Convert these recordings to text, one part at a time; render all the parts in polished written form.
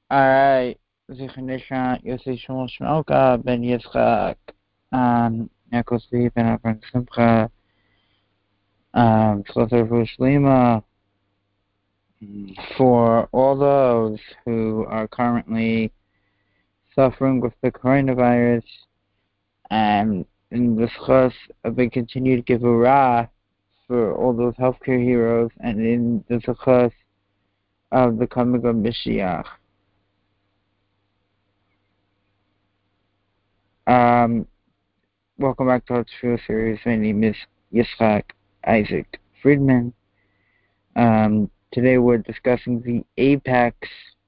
Alright, Zichronisha, Yossi Shmuel Shmelka, Ben Yitzchak, Yaakov Zvi, Ben Avram Simcha, Slother Shlema, for all those who are currently suffering with the coronavirus, and in the schus of a continued gevurah for all those healthcare heroes, and in the schus of the coming of Mashiach. Welcome back to our Tefillah series. My name is Yitzchak Isaac Friedman. Today we're discussing the apex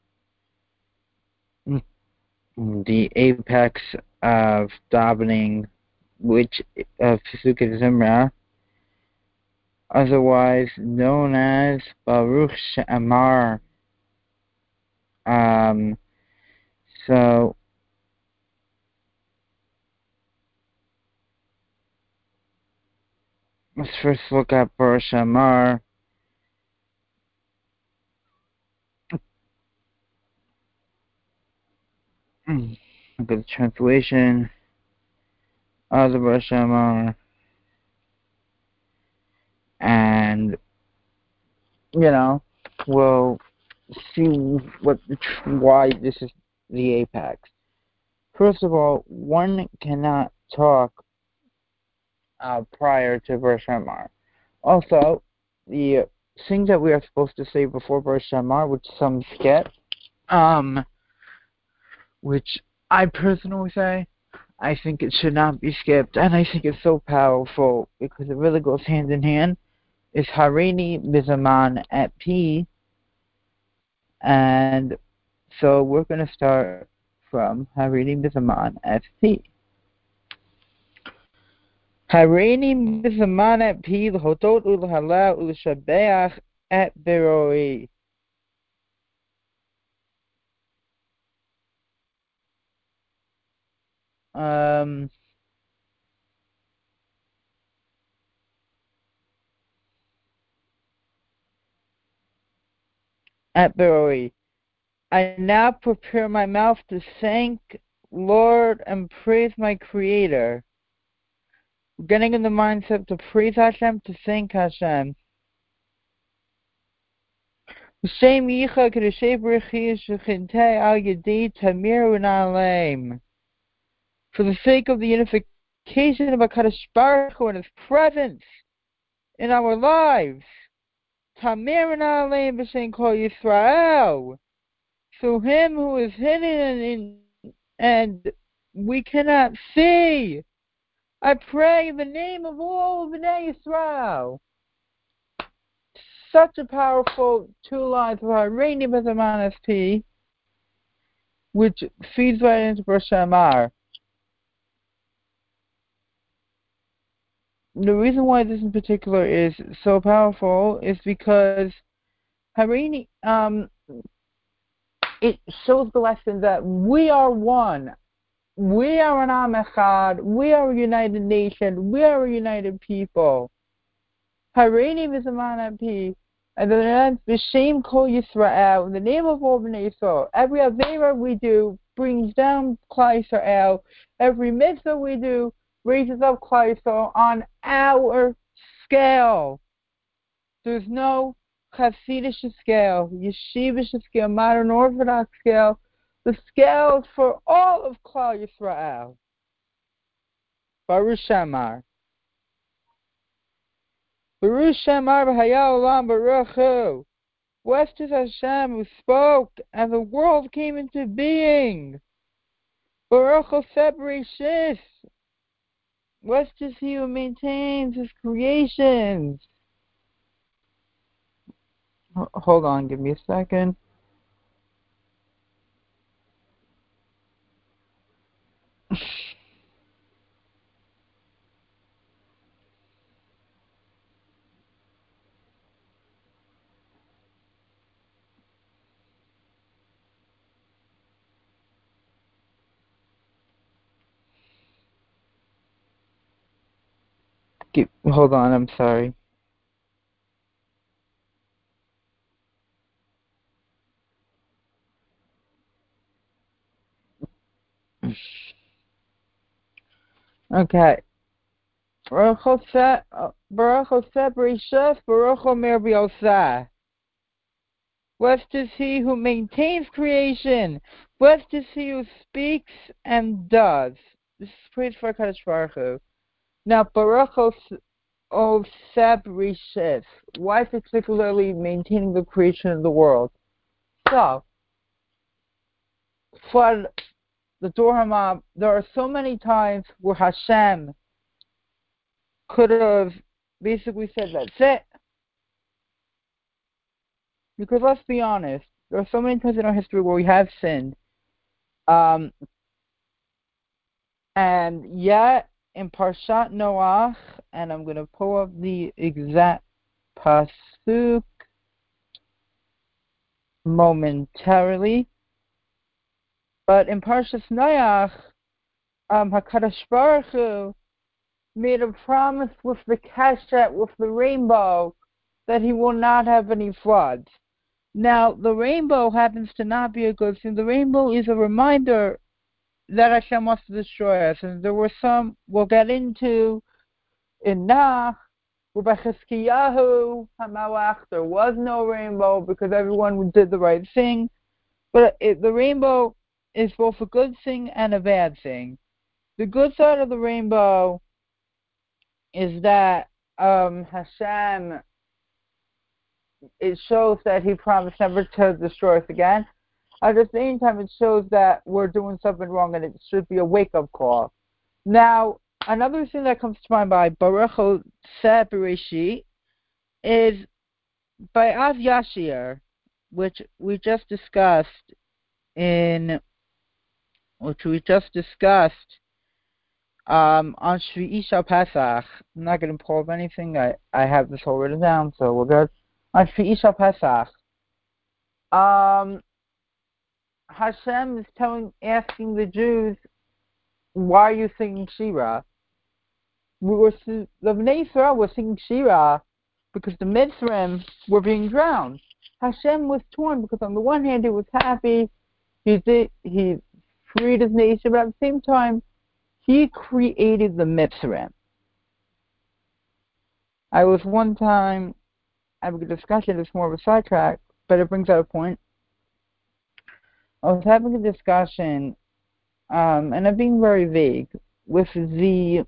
of davening, which of Pesukei Zimra, otherwise known as Baruch She'amar. So let's first look at Baruch She'amar. Look at the translation of the Baruch She'amar, and we'll see why this is the apex. First of all, one cannot talk prior to Baruch She'amar. Also, the thing that we are supposed to say before Baruch She'amar, which some skip, which I personally say, I think it should not be skipped, and I think it's so powerful because it really goes hand in hand, is Hareini Bizaman at P. And so we're going to start from Hareini Bizaman at P. Hareini Bizaman at P, l'hodot u'l'halal u'l'shabeach at Beroi. At Beroi. I now prepare my mouth to thank Lord and praise my Creator. Getting in the mindset to praise Hashem, to thank Hashem. For the sake of the unification of HaKadosh Baruch Hu and His presence in our lives. Tamir Na'aleim B'Shem Kol Yisrael. So Him who is hidden and we cannot see. I pray in the name of all B'nai Yisrael. Such a powerful two lines of Hareini Bizaman SP, which feeds right into Baruch She'amar. The reason why this in particular is so powerful is because Hareini, it shows the lesson that we are one. We are an Am Echad. We are a united nation. We are a united people. Hareini Bizaman SP, and then B'Shem Kol Yisrael, in the name of all B'nai Yisrael. Every Avera we do brings down Klal Yisrael. Every mitzvah we do raises up Klal Yisrael on our scale. There's no Hasidic scale, Yeshivish scale, modern Orthodox scale. The scale is for all of Klal Yisrael. Baruch She'amar. Baruch She'amar v'haya olam baruch hu. Blessed is Hashem who spoke, and the world came into being. Baruch hu Bereshis. Blessed is He who maintains His creations. Hold on, give me a second. Hold on, I'm sorry. Okay. Baruch Hoseh Bereshith, Baruch Omer B'Yoseh. Blessed is he who maintains creation. Blessed is he who speaks and does. This is praise for HaKadosh Baruch Hu. Now, Baruch Hoseh Bereshith. Why particularly maintaining the creation of the world? So, for the Dor HaMam, there are so many times where Hashem could have basically said, that's it. Because let's be honest, there are so many times in our history where we have sinned. And yet, in Parshat Noach, and I'm going to pull up the exact pasuk momentarily, but in Parshat Noach, HaKadosh Baruch Hu made a promise with the keshet, with the rainbow, that he will not have any floods. Now, the rainbow happens to not be a good thing. The rainbow is a reminder that Hashem wants to destroy us. And there were some we'll get into in Nach, by Chizkiyahu HaMelech, there was no rainbow because everyone did the right thing. But the rainbow is both a good thing and a bad thing. The good side of the rainbow is that Hashem, it shows that he promised never to destroy us again. At the same time, it shows that we're doing something wrong and it should be a wake-up call. Now, another thing that comes to mind by Baruch Hoseh Bereshith is by Av Yashir, which we just discussed on Shvi'i Shal Pesach. I'm not going to pull up anything. I have this all written down, so we're good. On Shvi'i Shal Pesach, Hashem is asking the Jews, why are you singing Shira? The Bnei Yisrael were singing Shira because the Mitzrayim were being drowned. Hashem was torn because on the one hand he was happy, he freed his nation, but at the same time he created the Mitzrayim. I was one time having a discussion, it's more of a sidetrack, but it brings out a point. I was having a discussion, and I'm being very vague, with the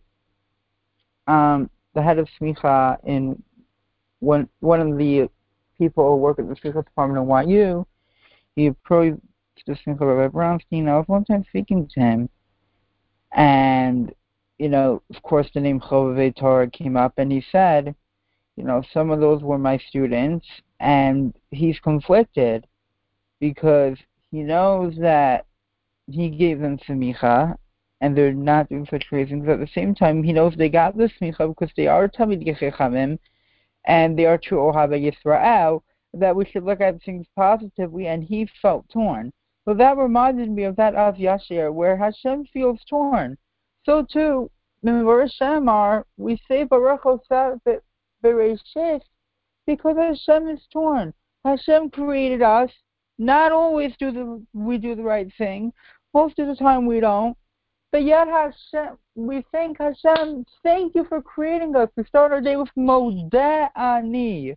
head of Smicha in one of the people who work at the Smicha department at YU. He approached the Smicha Rabbi Brownstein. I was one time speaking to him, and of course the name Chovevei Torah came up, and he said, some of those were my students, and he's conflicted because he knows that he gave them smicha, and they're not doing such crazy things. At the same time, he knows they got the smicha because they are Talmidei Chachamim, and they are true Ohavei Yisrael, that we should look at things positively, and he felt torn. So that reminded me of that Av Yashir, where Hashem feels torn. So too, in Baruch Shemar, we say Baruch Hoseh Bereshith because Hashem is torn. Hashem created us. Not always we do the right thing. Most of the time we don't. But yet Hashem, we thank Hashem. Thank you for creating us. We start our day with Modeh Ani.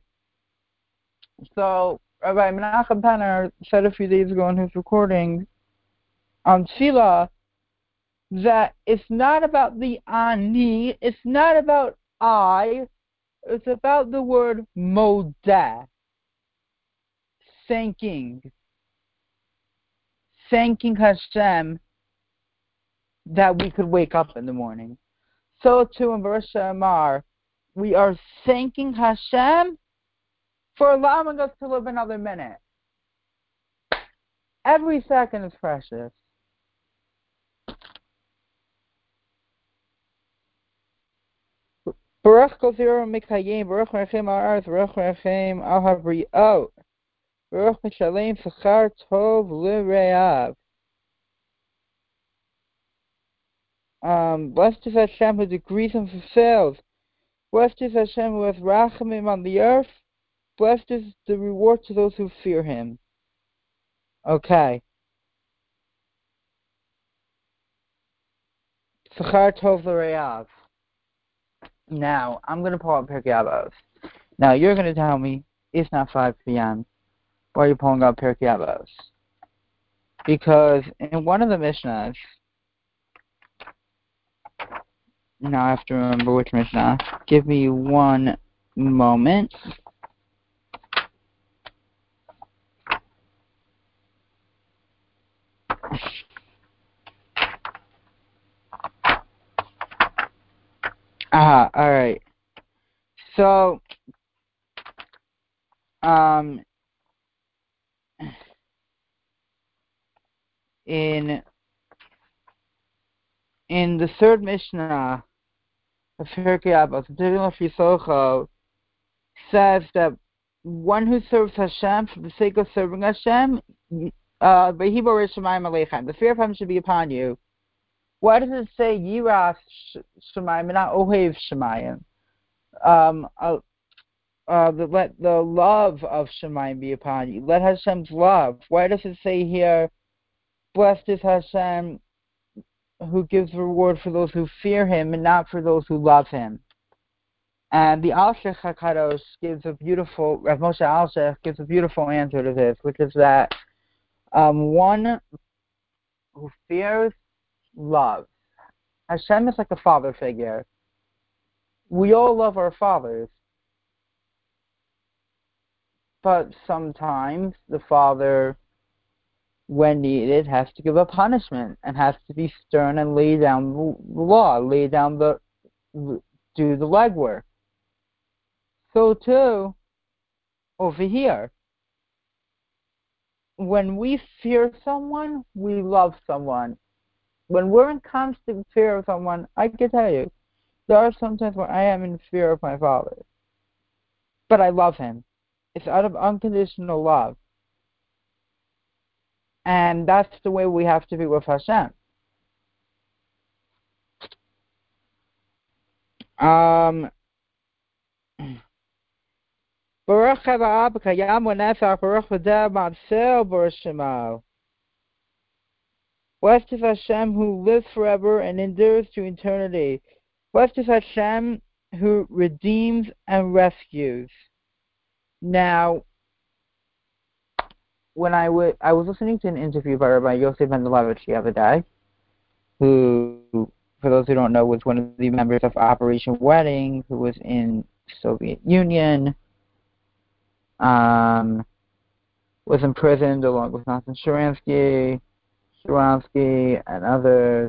So Rabbi Menachem Penner said a few days ago in his recording on Tefillah that it's not about the Ani, it's not about I, it's about the word Modeh. Thanking Hashem that we could wake up in the morning. So too in Baruch Shemar, we are thanking Hashem for allowing us to live another minute. Every second is precious. Baruch Kol Zero Mikayim, Baruch Rechem Ha'aretz, Baruch Rechem Al Habriot, Baruch Mishalem Sechar Tov L'Re'av. Blessed is Hashem who decrees and fulfills. Blessed is Hashem who has rachamim on the earth. Blessed is the reward to those who fear Him. Okay. Sachar Tov L'Reav. Now, I'm going to pull up Pirkei Avos. Now, you're going to tell me it's not 5 p.m. Why are you pulling up Pirkei Avos? Because in one of the Mishnahs, now I have to remember which Mishnah. Give me one moment. Alright. So, in the third Mishnah of Pirkei Avos, Fisocho says that one who serves Hashem for the sake of serving Hashem, the fear of Hashem should be upon you. Why does it say Yiras Shemayim and not Ohev Shemayim? Let the love of Shemayim be upon you. Let Hashem's love. Why does it say here, blessed is Hashem who gives reward for those who fear Him and not for those who love Him? And the Alshech HaKadosh gives a beautiful, Rav Moshe Alshech gives a beautiful answer to this, which is that one who fears love. Hashem is like a father figure. We all love our fathers. But sometimes the father, when needed, has to give a punishment and has to be stern and lay down the law, do the legwork. So too, over here, when we fear someone, we love someone. When we're in constant fear of someone, I can tell you, there are some times when I am in fear of my father. But I love him. It's out of unconditional love. And that's the way we have to be with Hashem. Baruch Haba Kayam Wanefach Baruch V'Deh Matzil Baruch Shemo. Blessed is Hashem who lives forever and endures to eternity. Blessed is Hashem who redeems and rescues. Now, when I was listening to an interview by Rabbi Yosef Mendelevich the other day, who, for those who don't know, was one of the members of Operation Wedding, who was in the Soviet Union, was imprisoned along with Nathan Sharansky, and others.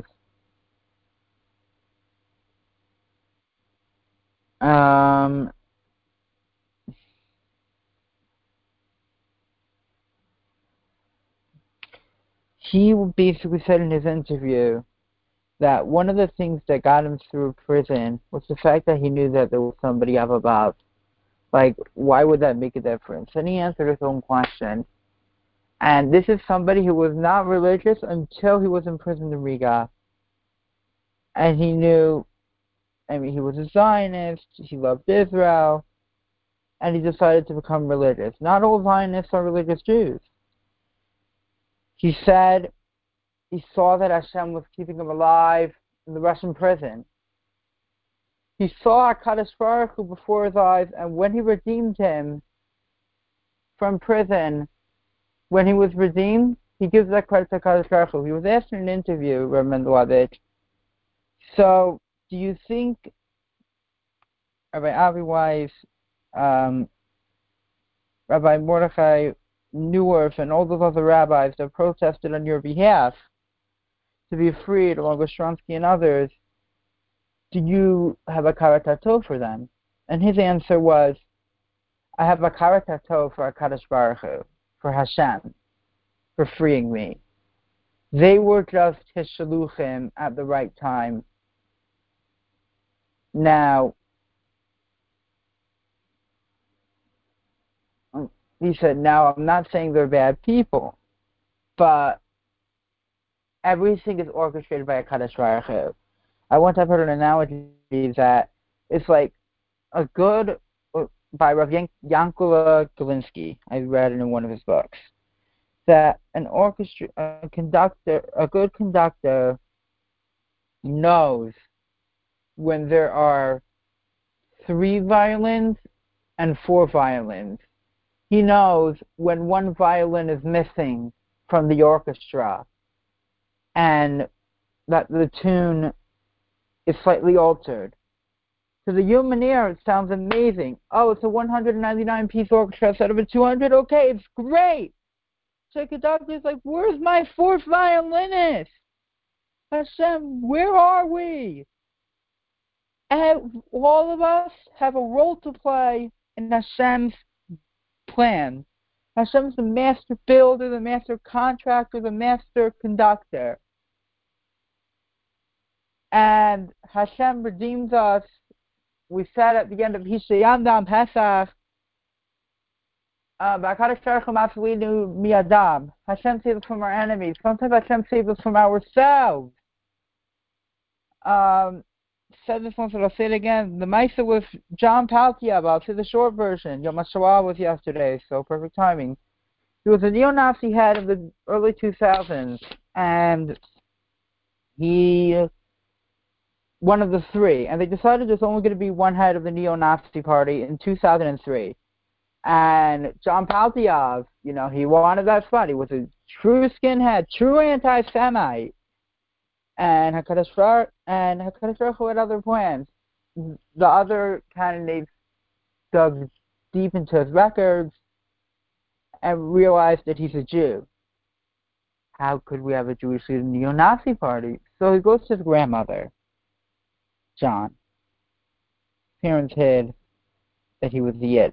He basically said in his interview that one of the things that got him through prison was the fact that he knew that there was somebody up above. Like, why would that make a difference? And he answered his own question. And this is somebody who was not religious until he was in prison in Riga. And he knew, he was a Zionist, he loved Israel, and he decided to become religious. Not all Zionists are religious Jews. He said he saw that Hashem was keeping him alive in the Russian prison. He saw HaKadosh Baruch Hu before his eyes, and when he redeemed him from prison, when he was redeemed, he gives that credit to HaKadosh Baruch Hu. He was asked in an interview, Rav Mendelevich, so do you think Rabbi Avi Weiss, Rabbi Mordechai Neuwirth, and all those other rabbis that protested on your behalf to be freed, along with Sharansky and others, do you have a karatato for them? And his answer was, I have a karatato for HaKadosh Baruch Hu, for Hashem, for freeing me. They were just his shaluchim at the right time. Now, he said, now I'm not saying they're bad people, but everything is orchestrated by HaKadosh Baruch Hu. I once heard an analogy that it's like a good, by Rav Yankula Galinsky, I read it in one of his books, that a good conductor knows when there are 3 violins and 4 violins. He knows when one violin is missing from the orchestra and that the tune is slightly altered. To the human ear, it sounds amazing. Oh, it's a 199-piece orchestra instead of a 200? Okay, it's great. So the doctor's like, where's my 4th violinist? Hashem, where are we? And all of us have a role to play in Hashem's plan. Hashem's the master builder, the master contractor, the master conductor. And Hashem redeems us. We said at the end of Hishayandam Pesach, Hashem saves us from our enemies. Sometimes Hashem saves us from ourselves. Said this once, but I'll say it again. The Maisa with John Paltiab, I'll say the short version. Yom HaShoah was yesterday, so perfect timing. He was a neo-Nazi head of the early 2000s, and he, one of the 3, and they decided there's only going to be one head of the neo-Nazi party in 2003. And John Paltiab, he wanted that spot. He was a true skinhead, true anti-Semite. And HaKadosh Baruch Hu had other plans. The other candidates dug deep into his records and realized that he's a Jew. How could we have a Jewish leader in the neo-Nazi party? So he goes to his grandmother, John. His parents hid that he was a Yid.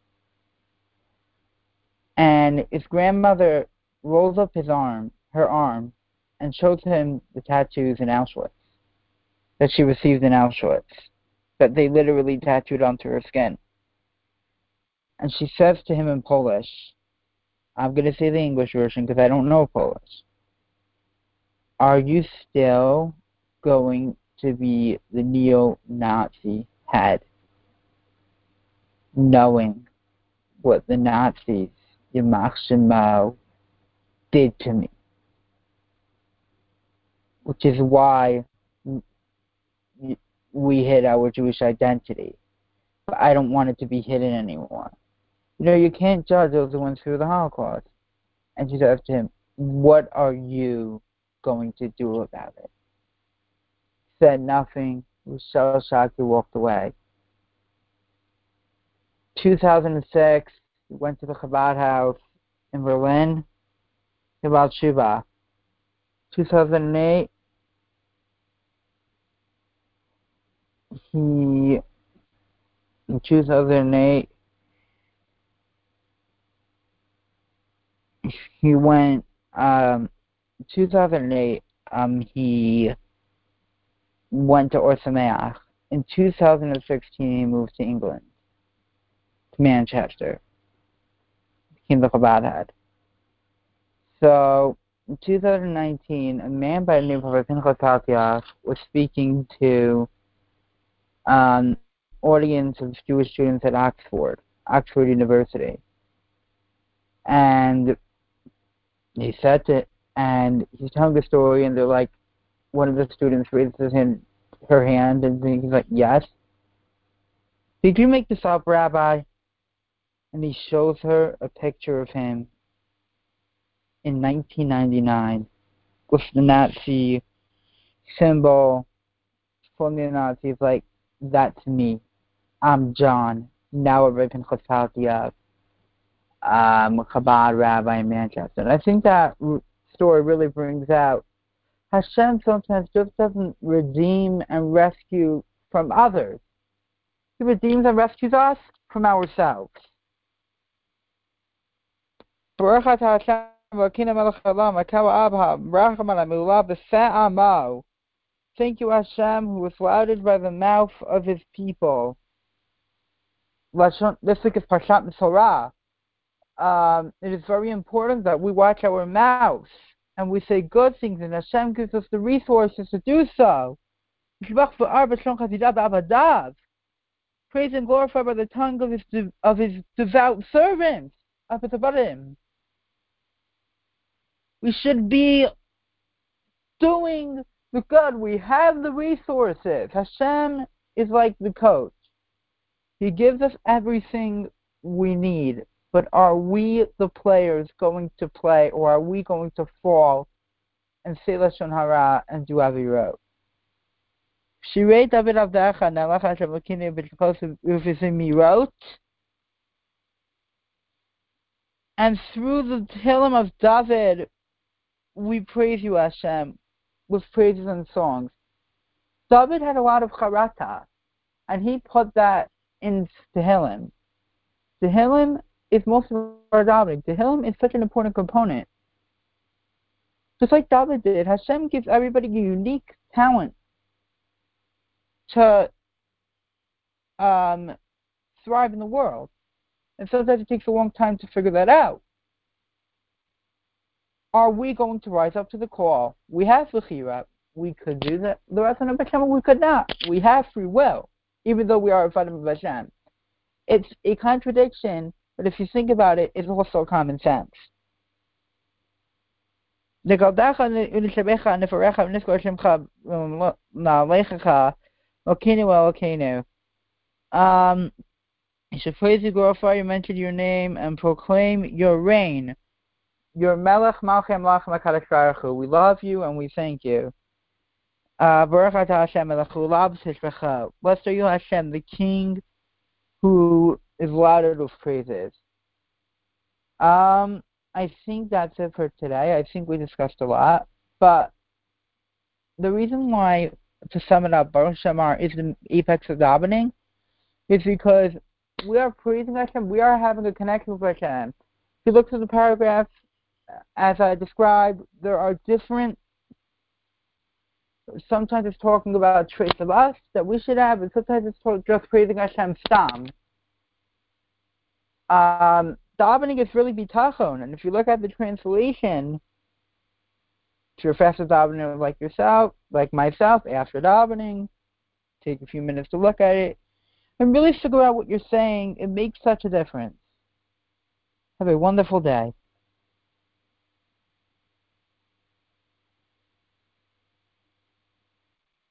And his grandmother rolls up her arm, and shows him the tattoos in Auschwitz that she received in Auschwitz, that they literally tattooed onto her skin. And she says to him in Polish, I'm going to say the English version because I don't know Polish, are you still going to be the neo-Nazi head, knowing what the Nazis, Yamach Shemo, did to me? Which is why we hid our Jewish identity. But I don't want it to be hidden anymore. You can't judge those who went through the Holocaust. And she says to him, what are you going to do about it? He said nothing. He was so shocked he walked away. 2006, he went to the Chabad house in Berlin, Chabad Shuba. 2008, in 2008, he went, 2008, he went to Or Sameach. In 2016, he moved to England, to Manchester, became the Chabad head. So, in 2019, a man by the name of Pinchas Paltiab was speaking to an audience of Jewish students at Oxford University. And he he's telling the story, and they're like, one of the students raises her hand, and he's like, yes. Did you make this up, Rabbi? And he shows her a picture of him in 1999 with the Nazi symbol from the Nazis, like, that's me. I'm John, now a Rabbi Pinchas Paltiab, Chabad rabbi in Manchester. And I think that story really brings out Hashem sometimes just doesn't redeem and rescue from others. He redeems and rescues us from ourselves. Baruch atah Hashem Elokeinu melech haolam, Akawa Abba, Meracham ala milulah b'seh amo. Thank you, Hashem, who was flouted by the mouth of his people. This week is Parshat Mesorah. It is very important that we watch our mouths and we say good things, and Hashem gives us the resources to do so. Praise and glorify by the tongue of his devout servants. We should be doing Look good, we have the resources. Hashem is like the coach. He gives us everything we need. But are we, the players, going to play, or are we going to fall and say Lashon Hara and do Avirot? Shirei David Avdecha Nelach Hashem L'Kini B'Chos Uvizim Mirot. And through the Tehillim of David, we praise you, Hashem, with praises and songs. David had a lot of charata, and he put that in Tehillim. Tehillim is most of our davening. Tehillim is such an important component. Just like David did, Hashem gives everybody a unique talent to thrive in the world. And sometimes it takes a long time to figure that out. Are we going to rise up to the call? We have L'chira. We could do the Ratzon of Hashem, we could not. We have free will, even though we are Avadim of Hashem. It's a contradiction, but if you think about it, it's also common sense. You should praise you, glorify you, mention your name, and proclaim your reign. Your Melech Malchem Lachem HaKadosh Baruch Hu. We love you and we thank you. Baruch Atah Hashem Melech Hu Tishbecha. Blessed are you, Hashem, the King who is lauded with praises. I think that's it for today. I think we discussed a lot. But the reason why, to sum it up, Baruch Shamar is the apex of davening is because we are praising Hashem. We are having a connection with Hashem. If you look through the paragraphs, as I described, there are different. Sometimes it's talking about traits of us that we should have, and sometimes it's just praising Hashem stam. Davening is really bitachon, and if you look at the translation, if you're fast davening like yourself, like myself, after davening, take a few minutes to look at it, and really figure out what you're saying. It makes such a difference. Have a wonderful day.